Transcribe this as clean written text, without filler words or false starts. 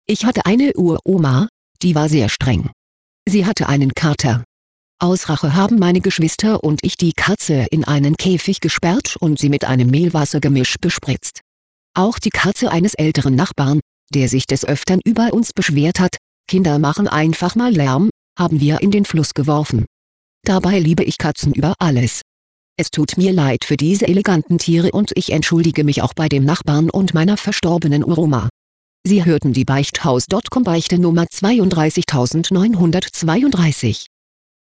Ich hatte eine Uroma, die war sehr streng. Sie hatte einen Kater. Aus Rache haben meine Geschwister und ich die Katze in einen Käfig gesperrt und sie mit einem Mehlwassergemisch bespritzt. Auch die Katze eines älteren Nachbarn, der sich des Öfteren über uns beschwert hat, Kinder machen einfach mal Lärm, haben wir in den Fluss geworfen. Dabei liebe ich Katzen über alles. Es tut mir leid für diese eleganten Tiere und ich entschuldige mich auch bei dem Nachbarn und meiner verstorbenen Uroma. Sie hörten die Beichthaus.com Beichte Nummer 32932.